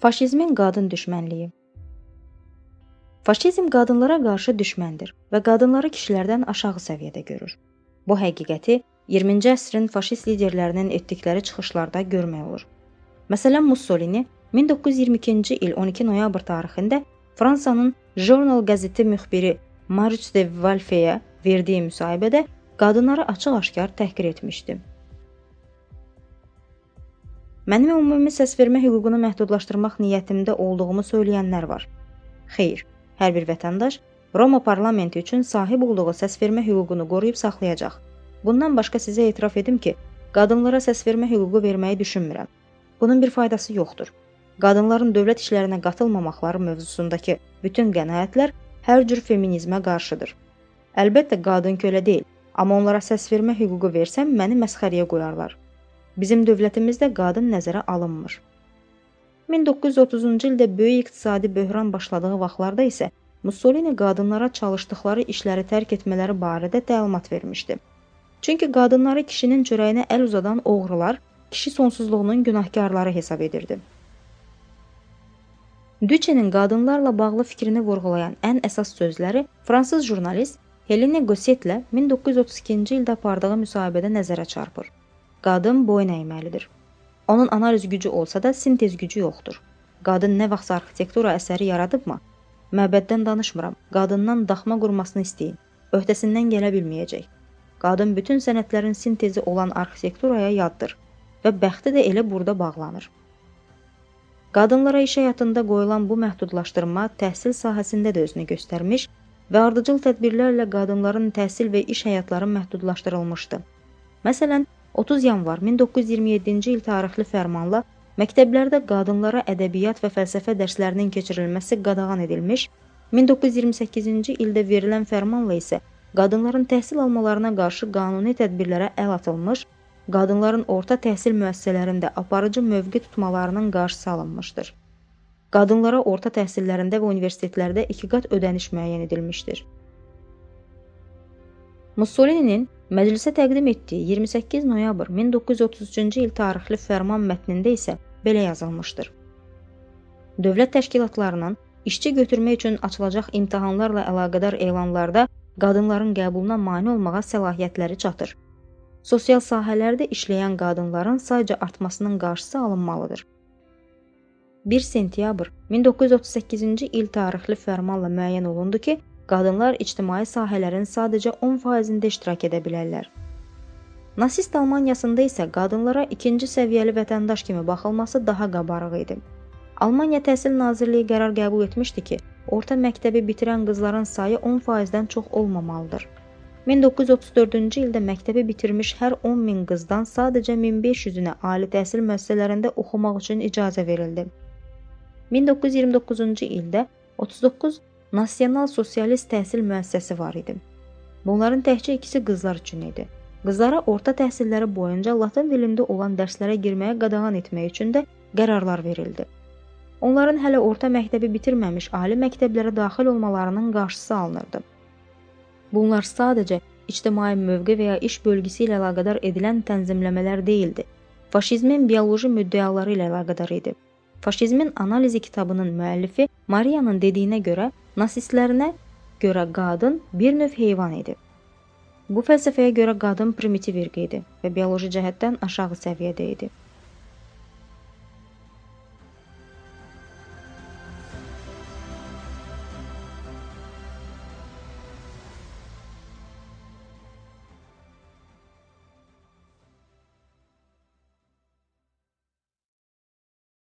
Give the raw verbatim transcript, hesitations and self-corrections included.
Faşizmin qadın düşmənliyi. Faşizm qadınlara qarşı düşməndir və qadınları kişilərdən aşağı səviyyədə görür. Bu həqiqəti iyirminci əsrin faşist liderlərinin etdikləri çıxışlarda görmək olur. Məsələn, Mussolini min doqquz yüz iyirmi ikinci il on iki noyabr tarixində Fransanın Journal qəzeti müxbiri Marius de Valfeyə verdiyi müsahibədə qadınları açıq-aşkar təhqir etmişdi. Mənim ümumi səsvermə hüququnu məhdudlaşdırmaq niyyətimdə olduğumu söyləyənlər var. Xeyr, hər bir vətəndaş Roma parlamenti üçün sahib olduğu səsvermə hüququnu qoruyub saxlayacaq. Bundan başqa sizə etiraf edim ki, qadınlara səsvermə hüququ verməyi düşünmürəm. Bunun bir faydası yoxdur. Qadınların dövlət işlərinə qatılmamaqları mövzusundakı bütün qənaətlər hər cür feminizmə qarşıdır. Əlbəttə, qadın kölə deyil, amma onlara səsvermə hüququ versəm məni məsxəriyə qoyarlar. Bizim dövlətimizdə qadın nəzərə alınmır. min doqquz yüz otuzuncu ildə böyük iqtisadi böhran başladığı vaxtlarda isə Mussolini qadınlara çalışdıqları işləri tərk etmələri barədə təlimat vermişdi. Çünki qadınları kişinin çörəyinə əl uzadan oğrular, kişi sonsuzluğunun günahkarları hesab edirdi. Duçenin qadınlarla bağlı fikrini vurğulayan ən əsas sözləri fransız jurnalist Helene Gossetlə min doqquz yüz otuz ikinci ildə apardığı müsahibədə nəzərə çarpır. Qadın boyun əyməlidir. Onun analiz gücü olsa da sintez gücü yoxdur. Qadın nə vaxtsa arxitektura əsəri yaradıbmı? Məbəddən danışmıram. Qadından daxma qurmasını istəyin. Öhdəsindən gələ bilməyəcək. Qadın bütün sənətlərin sintezi olan arxitekturaya yaddır və bəxti də elə burada bağlanır. Qadınlara iş həyatında qoyulan bu məhdudlaşdırma təhsil sahəsində də özünü göstərmiş və ardıcıl tədbirlərlə qadınların təhsil və iş həyatları məhdudlaşdırılmışdı. Məsələn, otuz yanvar min doqquz yüz iyirmi yeddinci il tarixli fərmanla məktəblərdə qadınlara ədəbiyyat və fəlsəfə dərslərinin keçirilməsi qadağan edilmiş, min doqquz yüz iyirmi səkkizinci ildə verilən fərmanla isə qadınların təhsil almalarına qarşı qanuni tədbirlərə əl atılmış, qadınların orta təhsil müəssisələrində aparıcı mövqe tutmalarının qarşısı alınmışdır. Qadınlara orta təhsillərində və universitetlərdə iki qat ödəniş müəyyən edilmişdir. Mussolini'nin məclisə təqdim etdiyi iyirmi səkkiz noyabr min doqquz yüz otuz üçüncü il tarixli fərman mətnində isə belə yazılmışdır. Dövlət təşkilatlarının işçi götürmək üçün açılacaq imtahanlarla əlaqədar elanlarda qadınların qəbuluna mane olmağa səlahiyyətləri çatır. Sosial sahələrdə işləyən qadınların sayca artmasının qarşısı alınmalıdır. bir sentyabr min doqquz yüz otuz səkkizinci il tarixli fərmanla müəyyən olundu ki, qadınlar ictimai sahələrin sadəcə on faizində iştirak edə bilərlər. Nasist Almaniyasında isə qadınlara ikinci səviyyəli vətəndaş kimi baxılması daha qabarıq idi. Almaniya Təhsil Nazirliyi qərar qəbul etmişdi ki, orta məktəbi bitirən qızların sayı on faizdən çox olmamalıdır. min doqquz yüz otuz dördüncü ildə məktəbi bitirmiş hər on min qızdan sadəcə min beş yüzünə ali təhsil müəssisələrində oxumaq üçün icazə verildi. min doqquz yüz iyirmi doqquzuncu ildə otuz doqquz Nasional Sosialist Təhsil müəssisəsi var idi. Bunların təkcə ikisi qızlar üçün idi. Qızlara orta təhsilləri boyunca latın dilində olan dərslərə girməyə qadağan etmək üçün də qərarlar verildi. Onların hələ orta məktəbi bitirməmiş ali məktəblərə daxil olmalarının qarşısı alınırdı. Bunlar sadəcə ictimai mövqe və ya iş bölgüsü ilə əlaqədar edilən tənzimləmələr deyildi. Faşizmin bioloji müddəaları ilə əlaqədar idi. Faşizmin analizi kitabının müəllifi Maria'nın dediyinə görə, nasistlərinə görə qadın bir növ heyvan idi. Bu fəlsəfəyə görə qadın primitiv irqi idi və bioloji cəhətdən aşağı səviyyədə idi.